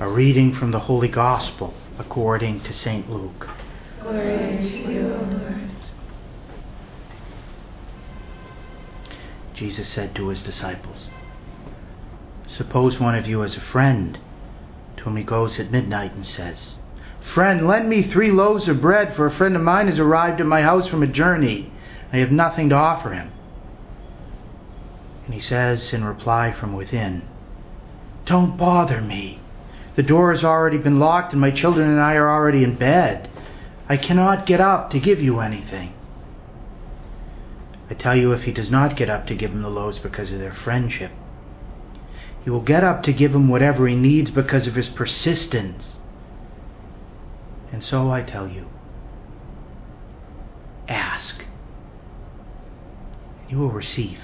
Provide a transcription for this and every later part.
A reading from the Holy Gospel according to St. Luke. Glory to you, O Lord. Jesus said to his disciples, "Suppose one of you has a friend to whom he goes at midnight and says, 'Friend, lend me 3 loaves of bread, for a friend of mine has arrived at my house from a journey. I have nothing to offer him.' And he says in reply from within, 'Don't bother me. The door has already been locked and my children and I are already in bed. I cannot get up to give you anything.' I tell you, if he does not get up to give him the loaves because of their friendship, he will get up to give him whatever he needs because of his persistence. And so I tell you, ask, and you will receive.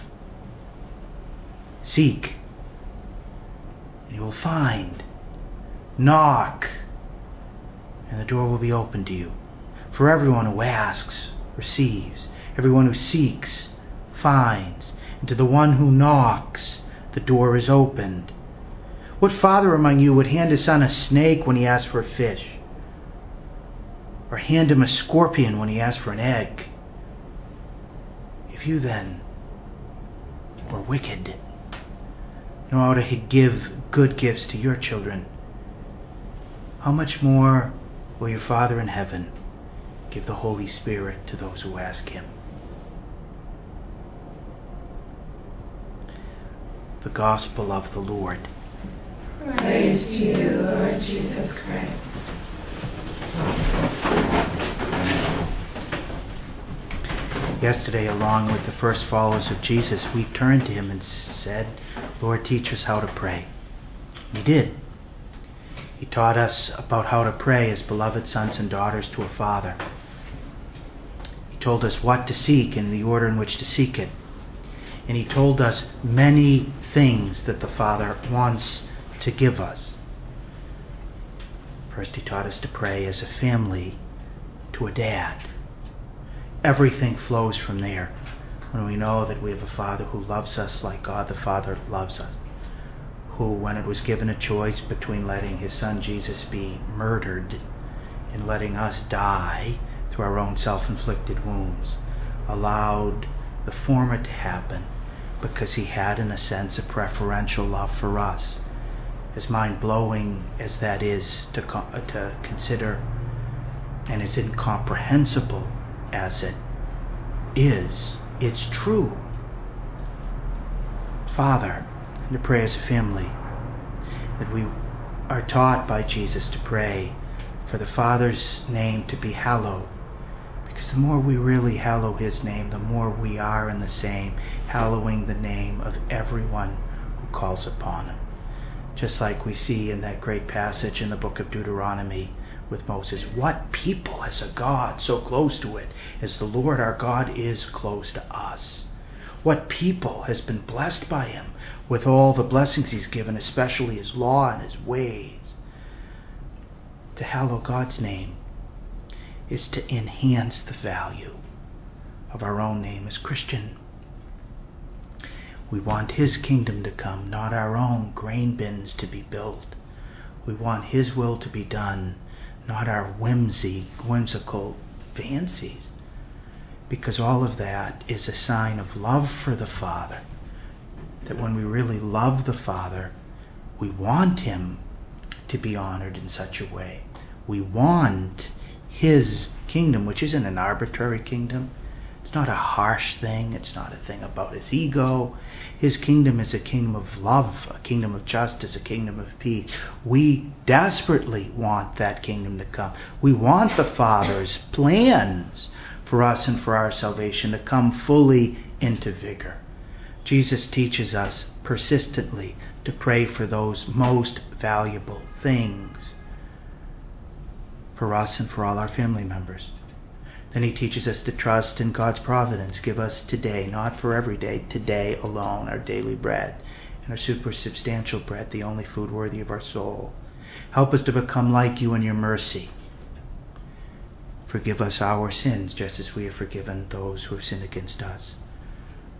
Seek, and you will find. Knock, and the door will be opened to you. For everyone who asks receives. Everyone who seeks finds. And to the one who knocks, the door is opened. What father among you would hand his son a snake when he asks for a fish? Or hand him a scorpion when he asks for an egg? If you then were wicked, know how to give good gifts to your children, how much more will your Father in heaven give the Holy Spirit to those who ask him? The Gospel of the Lord. Praise to you, Lord Jesus Christ. Yesterday, along with the first followers of Jesus, we turned to him and said, "Lord, teach us how to pray." He did. He taught us about how to pray as beloved sons and daughters to a Father. He told us what to seek and the order in which to seek it. And he told us many things that the Father wants to give us. First, he taught us to pray as a family to a dad. Everything flows from there when we know that we have a Father who loves us like God the Father loves us, who, when it was given a choice between letting his Son Jesus be murdered and letting us die through our own self-inflicted wounds, allowed the former to happen because he had, in a sense, a preferential love for us. As mind-blowing as that is to consider, and as incomprehensible as it is, it's true. Father, and to pray as a family, that we are taught by Jesus to pray for the Father's name to be hallowed, because the more we really hallow his name, the more we are in the same, hallowing the name of everyone who calls upon him. Just like we see in that great passage in the book of Deuteronomy with Moses. What people has a God so close to it as the Lord our God is close to us? What people has been blessed by him with all the blessings he's given, especially his law and his ways? To hallow God's name is to enhance the value of our own name as Christian. We want his kingdom to come, not our own grain bins to be built. We want his will to be done, not our whimsical fancies. Because all of that is a sign of love for the Father. That when we really love the Father, we want him to be honored in such a way. We want his kingdom, which isn't an arbitrary kingdom. It's not a harsh thing. It's not a thing about his ego. His kingdom is a kingdom of love, a kingdom of justice, a kingdom of peace. We desperately want that kingdom to come. We want the Father's plans for us and for our salvation to come fully into vigor. Jesus teaches us persistently to pray for those most valuable things for us and for all our family members. Then he teaches us to trust in God's providence. Give us today, not for every day, today alone, our daily bread and our supersubstantial bread, the only food worthy of our soul. Help us to become like you in your mercy. Forgive us our sins, just as we have forgiven those who have sinned against us.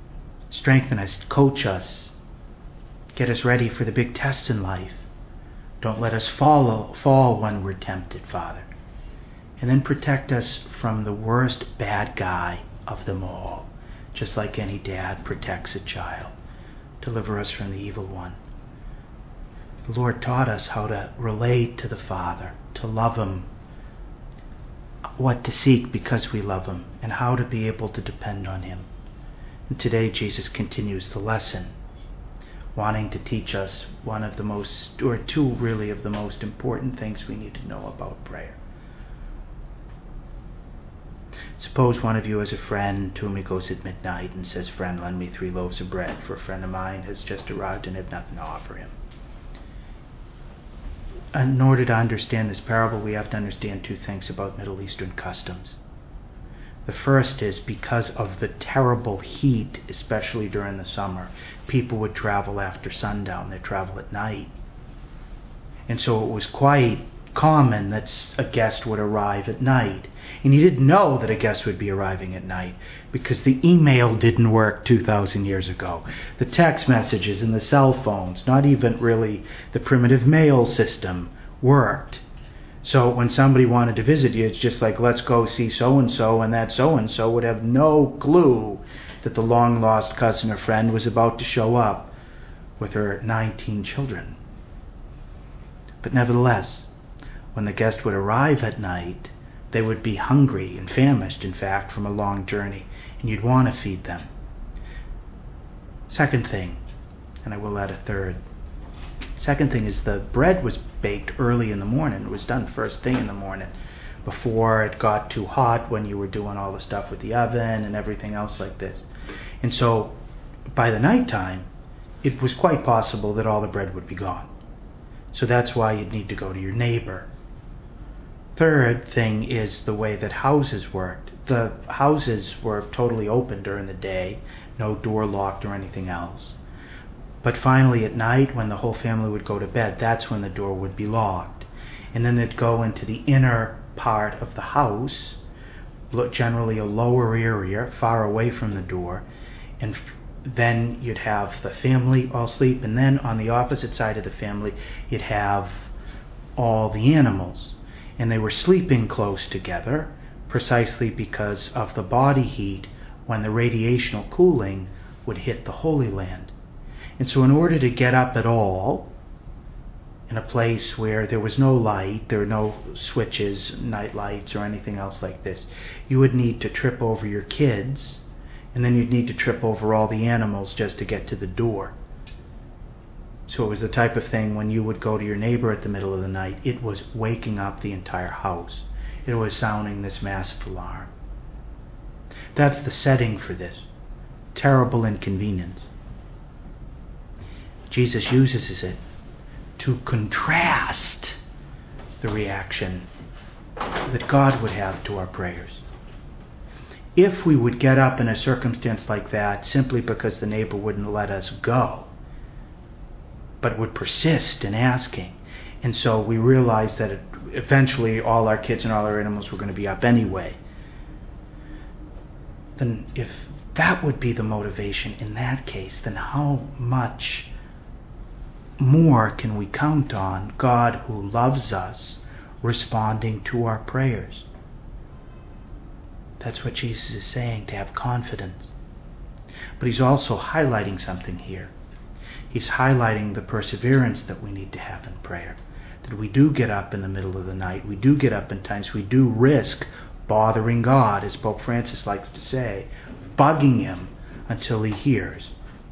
Strengthen us, coach us, get us ready for the big tests in life. Don't let us fall when we're tempted, Father. And then protect us from the worst bad guy of them all, just like any dad protects a child. Deliver us from the evil one. The Lord taught us how to relate to the Father, to love Him, what to seek because we love Him, and how to be able to depend on Him. And today Jesus continues the lesson, wanting to teach us one of the most, or two really, of the most important things we need to know about prayer. Suppose one of you has a friend to whom he goes at midnight and says, "Friend, lend me 3 loaves of bread, for a friend of mine has just arrived and I have nothing to offer him." In order to understand this parable, we have to understand 2 things about Middle Eastern customs. The first is, because of the terrible heat, especially during the summer, people would travel after sundown. They'd travel at night. And so it was quite common that a guest would arrive at night. And you didn't know that a guest would be arriving at night because the email didn't work 2,000 years ago. The text messages and the cell phones, not even really the primitive mail system, worked. So when somebody wanted to visit you, it's just like, let's go see so-and-so, and that so-and-so would have no clue that the long-lost cousin or friend was about to show up with her 19 children. But nevertheless, when the guest would arrive at night, they would be hungry and famished, in fact, from a long journey, and you'd want to feed them. Second thing, and I will add a third. Second thing is the bread was baked early in the morning. It was done first thing in the morning, before it got too hot when you were doing all the stuff with the oven and everything else like this. And so by the nighttime, it was quite possible that all the bread would be gone. So that's why you'd need to go to your neighbor. Third thing is the way that houses worked. The houses were totally open during the day, no door locked or anything else. But finally at night, when the whole family would go to bed, that's when the door would be locked. And then they'd go into the inner part of the house, generally a lower area, far away from the door, and then you'd have the family all sleep, and then on the opposite side of the family, you'd have all the animals. And they were sleeping close together, precisely because of the body heat when the radiational cooling would hit the Holy Land. And so in order to get up at all, in a place where there was no light, there were no switches, night lights, or anything else like this, you would need to trip over your kids, and then you'd need to trip over all the animals just to get to the door. So it was the type of thing when you would go to your neighbor at the middle of the night, it was waking up the entire house. It was sounding this massive alarm. That's the setting for this. Terrible inconvenience. Jesus uses it to contrast the reaction that God would have to our prayers. If we would get up in a circumstance like that simply because the neighbor wouldn't let us go, but would persist in asking, and so we realized that eventually all our kids and all our animals were going to be up anyway, then if that would be the motivation in that case, then how much more can we count on God, who loves us, responding to our prayers? That's what Jesus is saying, to have confidence. But he's also highlighting something here. He's highlighting the perseverance that we need to have in prayer. That we do get up in the middle of the night. We do get up in times. We do risk bothering God, as Pope Francis likes to say, bugging him until he hears.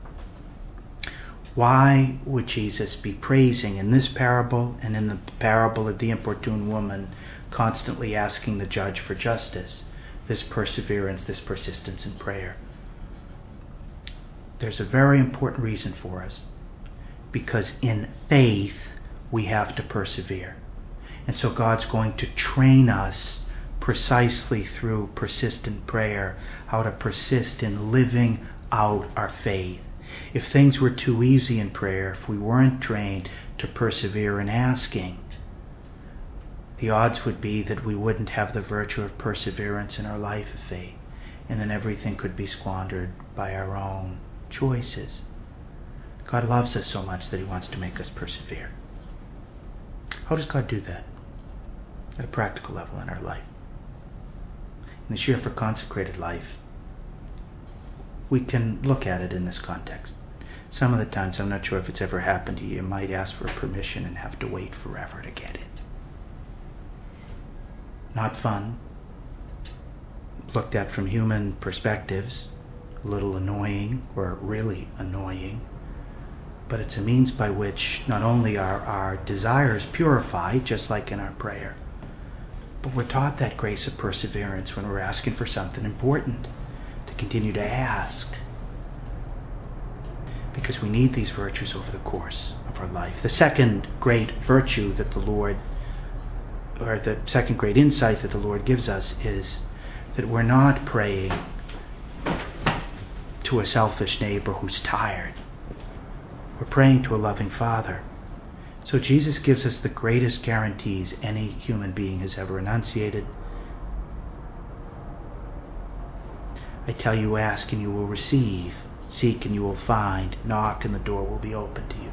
Why would Jesus be praising in this parable and in the parable of the importune woman, constantly asking the judge for justice, this perseverance, this persistence in prayer? There's a very important reason for us. Because in faith, we have to persevere. And so God's going to train us precisely through persistent prayer, how to persist in living out our faith. If things were too easy in prayer, if we weren't trained to persevere in asking, the odds would be that we wouldn't have the virtue of perseverance in our life of faith, and then everything could be squandered by our own choices. God loves us so much that he wants to make us persevere. How does God do that at a practical level in our life? In this year for consecrated life, we can look at it in this context. Some of the times, I'm not sure if it's ever happened to you, you might ask for permission and have to wait forever to get it. Not fun. Looked at from human perspectives, a little annoying or really annoying. But it's a means by which not only are our desires purified, just like in our prayer, but we're taught that grace of perseverance when we're asking for something important, to continue to ask. Because we need these virtues over the course of our life. The second great virtue that the Lord, or the second great insight that the Lord gives us, is that we're not praying to a selfish neighbor who's tired. We're praying to a loving Father. So Jesus gives us the greatest guarantees any human being has ever enunciated. I tell you, ask and you will receive. Seek and you will find. Knock and the door will be open to you.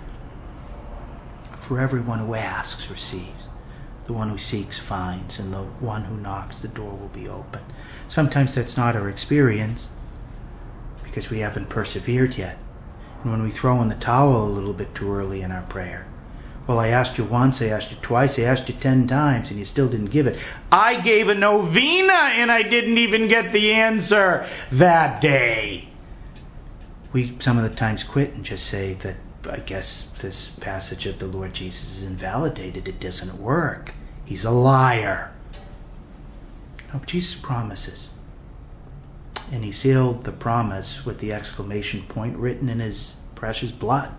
For everyone who asks receives. The one who seeks finds. And the one who knocks, the door will be open. Sometimes that's not our experience because we haven't persevered yet. And when we throw in the towel a little bit too early in our prayer, well, I asked you once, I asked you twice, I asked you 10 times, and you still didn't give it. I gave a novena and I didn't even get the answer that day. We some of the times quit and just say that, I guess this passage of the Lord Jesus is invalidated. It doesn't work. He's a liar. No, Jesus promises. And he sealed the promise with the exclamation point written in his precious blood.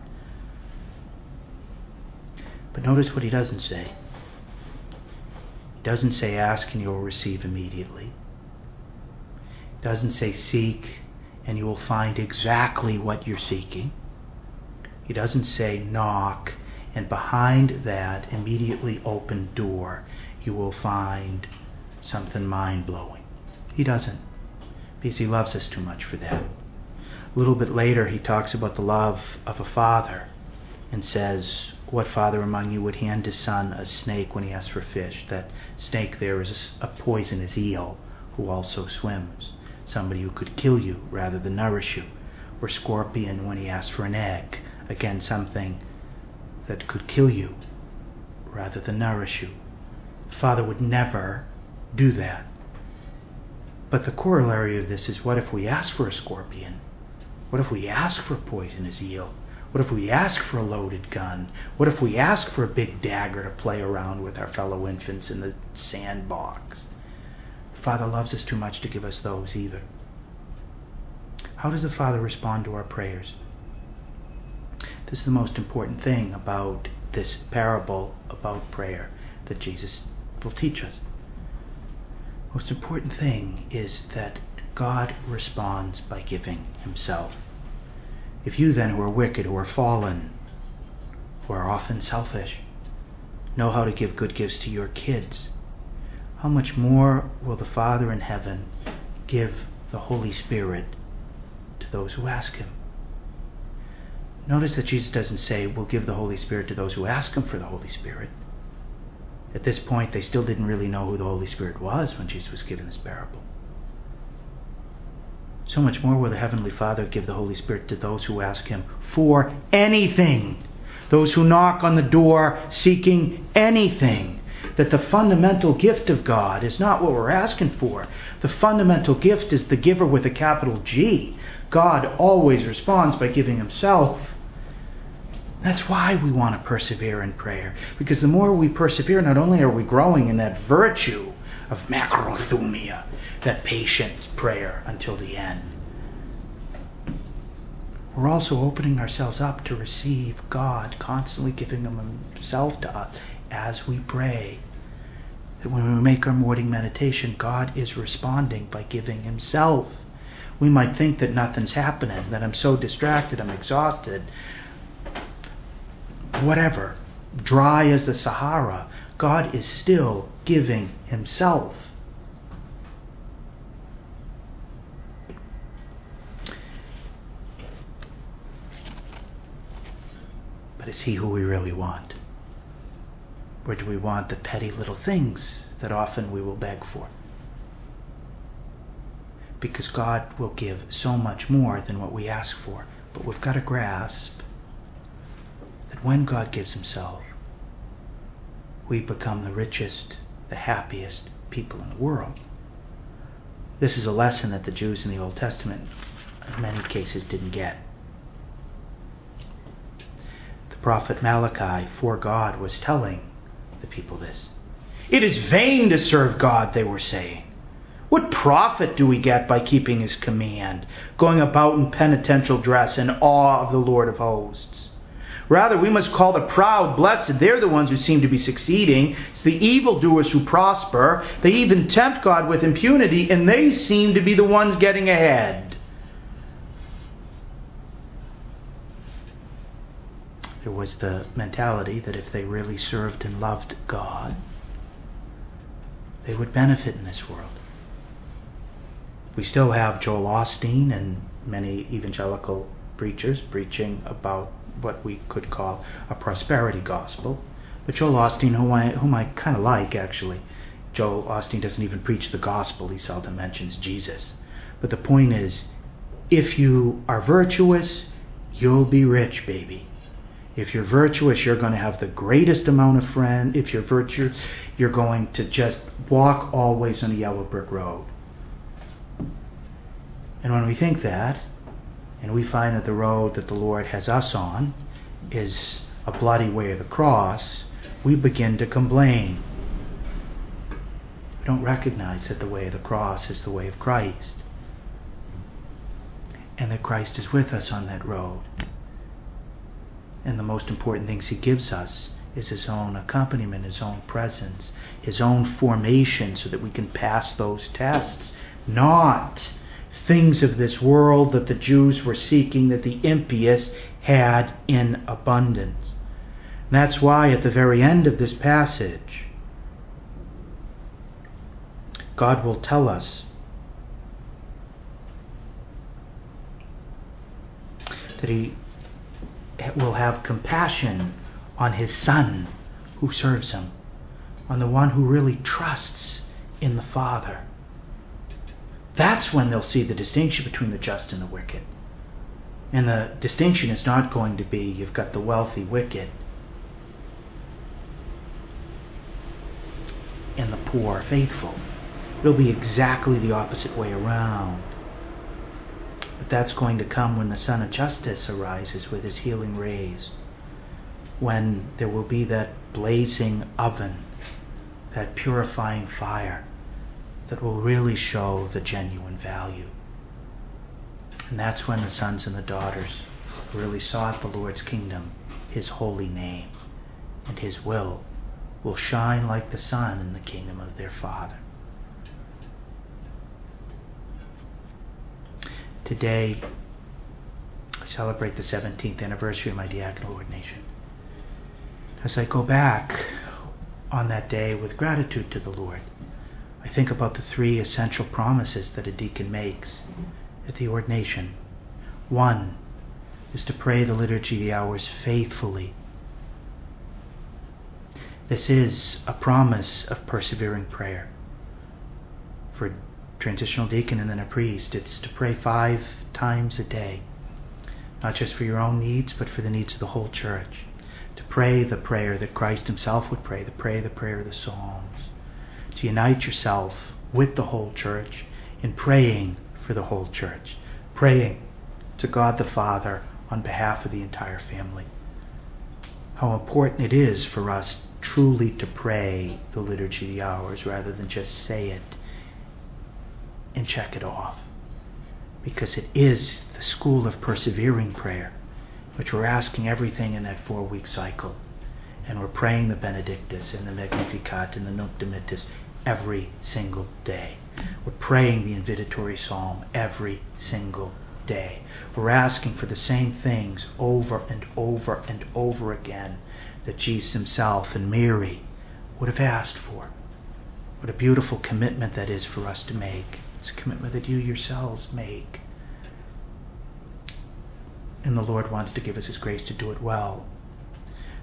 But notice what he doesn't say. He doesn't say ask and you will receive immediately. He doesn't say seek and you will find exactly what you're seeking. He doesn't say knock and behind that immediately open door you will find something mind-blowing. He doesn't, because he loves us too much for that. A little bit later he talks about the love of a father and says, what father among you would hand his son a snake when he asks for fish? That snake there is a poisonous eel who also swims. Somebody who could kill you rather than nourish you. Or scorpion when he asks for an egg. Again, something that could kill you rather than nourish you. The Father would never do that. But the corollary of this is, what if we ask for a scorpion? What if we ask for a poisonous eel? What if we ask for a loaded gun? What if we ask for a big dagger to play around with our fellow infants in the sandbox? The Father loves us too much to give us those either. How does the Father respond to our prayers? This is the most important thing about this parable about prayer that Jesus will teach us. The most important thing is that God responds by giving himself. If you then, who are wicked, who are fallen, who are often selfish, know how to give good gifts to your kids, how much more will the Father in heaven give the Holy Spirit to those who ask him? Notice that Jesus doesn't say, we'll give the Holy Spirit to those who ask him for the Holy Spirit. At this point, they still didn't really know who the Holy Spirit was when Jesus was given this parable. So much more will the Heavenly Father give the Holy Spirit to those who ask him for anything. Those who knock on the door seeking anything. That the fundamental gift of God is not what we're asking for. The fundamental gift is the giver with a capital G. God always responds by giving himself. That's why we want to persevere in prayer. Because the more we persevere, not only are we growing in that virtue of macrothumia, that patient prayer until the end, we're also opening ourselves up to receive God, constantly giving himself to us as we pray. That when we make our morning meditation, God is responding by giving himself. We might think that nothing's happening, that I'm so distracted, I'm exhausted, whatever, dry as the Sahara. God is still giving himself. But is he who we really want? Or do we want the petty little things that often we will beg for? Because God will give so much more than what we ask for. But we've got to grasp that when God gives himself, we become the richest, the happiest people in the world. This is a lesson that the Jews in the Old Testament in many cases didn't get. The prophet Malachi, for God, was telling the people this. It is vain to serve God, they were saying. What profit do we get by keeping his command, going about in penitential dress in awe of the Lord of hosts? Rather, we must call the proud blessed. They're the ones who seem to be succeeding. It's the evildoers who prosper. They even tempt God with impunity, and they seem to be the ones getting ahead. There was the mentality that if they really served and loved God, they would benefit in this world. We still have Joel Osteen and many evangelical preachers preaching about what we could call a prosperity gospel. But Joel Osteen, whom I kind of like actually, Joel Osteen doesn't even preach the gospel. He seldom mentions Jesus. But the point is, if you are virtuous, you'll be rich, baby. If you're virtuous, you're going to have the greatest amount of friends. If you're virtuous, you're going to just walk always on a yellow brick road. And when we think that, and we find that the road that the Lord has us on is a bloody way of the cross, we begin to complain. We don't recognize that the way of the cross is the way of Christ, and that Christ is with us on that road. And the most important things he gives us is his own accompaniment, his own presence, his own formation so that we can pass those tests. Not things of this world that the Jews were seeking, that the impious had in abundance. And that's why at the very end of this passage, God will tell us that he will have compassion on his son who serves him, on the one who really trusts in the Father. That's when they'll see the distinction between the just and the wicked. And the distinction is not going to be you've got the wealthy wicked and the poor faithful. It'll be exactly the opposite way around. But that's going to come when the Son of Justice arises with his healing rays. When there will be that blazing oven, that purifying fire that will really show the genuine value. And that's when the sons and the daughters really sought the Lord's kingdom, his holy name, and his will shine like the sun in the kingdom of their Father. Today, I celebrate the 17th anniversary of my diaconal ordination. As I go back on that day with gratitude to the Lord, I think about the 3 essential promises that a deacon makes at the ordination. 1 is to pray the Liturgy of the Hours faithfully. This is a promise of persevering prayer. For a transitional deacon and then a priest, it's to pray 5 times a day, not just for your own needs, but for the needs of the whole church. To pray the prayer that Christ himself would pray, the prayer of the Psalms. To unite yourself with the whole church in praying for the whole church, praying to God the Father on behalf of the entire family. How important it is for us truly to pray the Liturgy of the Hours rather than just say it and check it off. Because it is the school of persevering prayer, which we're asking everything in that 4-week cycle. And we're praying the Benedictus and the Magnificat and the Nunc Dimittis every single day. We're praying the invitatory psalm every single day. We're asking for the same things over and over and over again that Jesus himself and Mary would have asked for. What a beautiful commitment that is for us to make. It's a commitment that you yourselves make. And the Lord wants to give us his grace to do it well.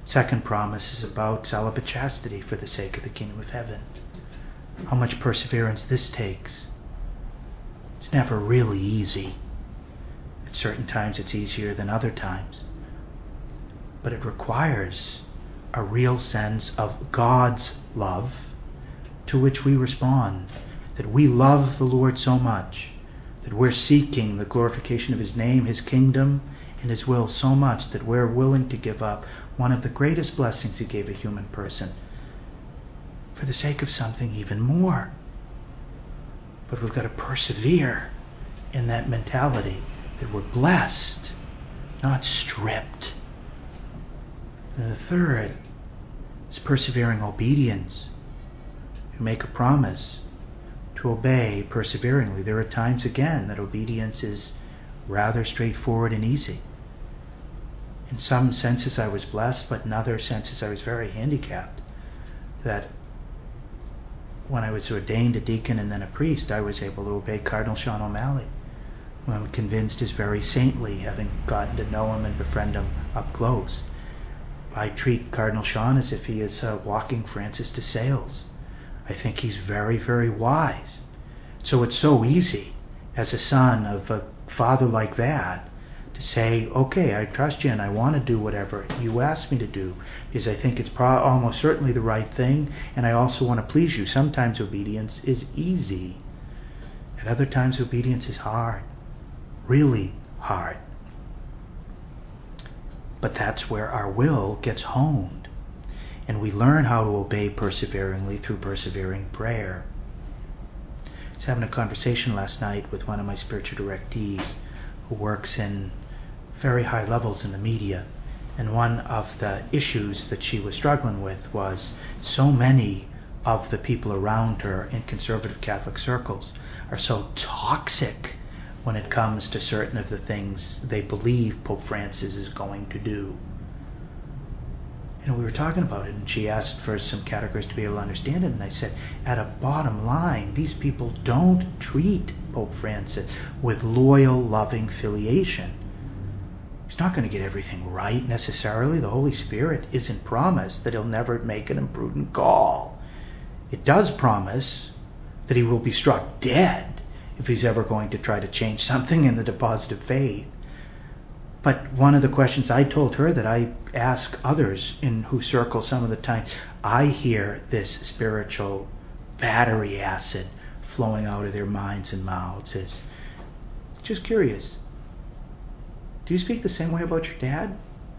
Second promise is about celibate chastity for the sake of the kingdom of heaven. How much perseverance this takes. It's never really easy. At certain times it's easier than other times. But it requires a real sense of God's love to which we respond. That we love the Lord so much that we're seeking the glorification of His name, His kingdom, and His will so much that we're willing to give up one of the greatest blessings He gave a human person for the sake of something even more. But we've got to persevere in that mentality that we're blessed, not stripped. And the third is persevering obedience. You make a promise to obey perseveringly. There are times, again, that obedience is rather straightforward and easy. In some senses I was blessed, but in other senses I was very handicapped. That when I was ordained a deacon and then a priest, I was able to obey Cardinal Sean O'Malley, who I'm convinced is very saintly, having gotten to know him and befriend him up close. I treat Cardinal Sean as if he is walking Francis de Sales. I think he's very, very wise. So it's so easy as a son of a father like that to say, okay, I trust you and I want to do whatever you ask me to do because I think it's almost certainly the right thing, and I also want to please you. Sometimes obedience is easy. At other times obedience is hard, really hard. But that's where our will gets honed. And we learn how to obey perseveringly through persevering prayer. I was having a conversation last night with one of my spiritual directees who works in very high levels in the media. And one of the issues that she was struggling with was so many of the people around her in conservative Catholic circles are so toxic when it comes to certain of the things they believe Pope Francis is going to do. And we were talking about it, and she asked for some categories to be able to understand it, and I said, at a bottom line, these people don't treat Pope Francis with loyal, loving filiation. He's not going to get everything right necessarily. The Holy Spirit isn't promised that He'll never make an imprudent call. It does promise that He will be struck dead if He's ever going to try to change something in the deposit of faith. But one of the questions I told her that I ask others in who circle some of the time, I hear this spiritual battery acid flowing out of their minds and mouths, is just curious. Do you speak the same way about your dad?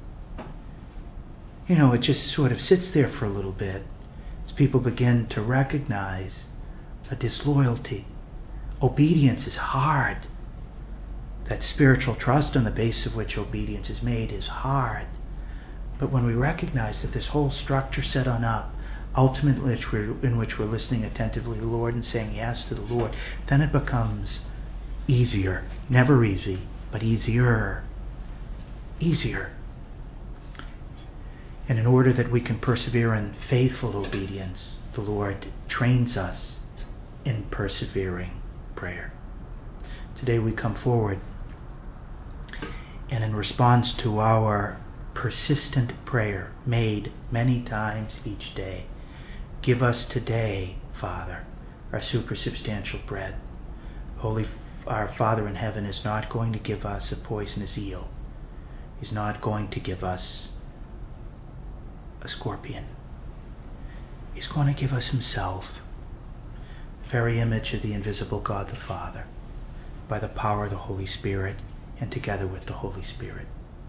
You know, it just sort of sits there for a little bit as people begin to recognize a disloyalty. Obedience is hard. That spiritual trust on the basis of which obedience is made is hard. But when we recognize that this whole structure set on up, ultimately in which we're listening attentively to the Lord and saying yes to the Lord, then it becomes easier. Never easy, but easier. Easier. And in order that we can persevere in faithful obedience, the Lord trains us in persevering prayer. Today we come forward, and in response to our persistent prayer made many times each day, give us today, Father, our supersubstantial bread. Our Father in heaven is not going to give us a poisonous eel. He's not going to give us a scorpion. He's going to give us Himself, the very image of the invisible God the Father, by the power of the Holy Spirit and together with the Holy Spirit.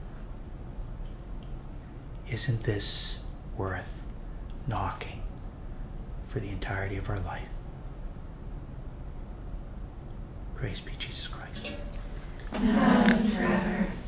Isn't this worth knocking for the entirety of our life? Praise be Jesus Christ. Now and forever.